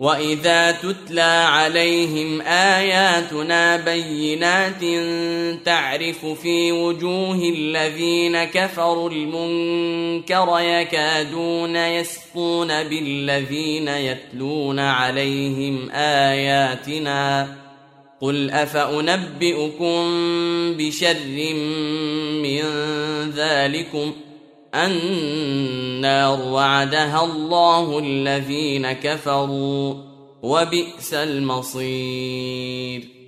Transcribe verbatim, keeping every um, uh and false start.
وإذا تتلى عليهم آياتنا بينات تعرف في وجوه الذين كفروا المنكر يكادون يسطون بالذين يتلون عليهم آياتنا قل أفأنبئكم بشر من ذلكم النار وعدها الله الذين كفروا وبئس المصير.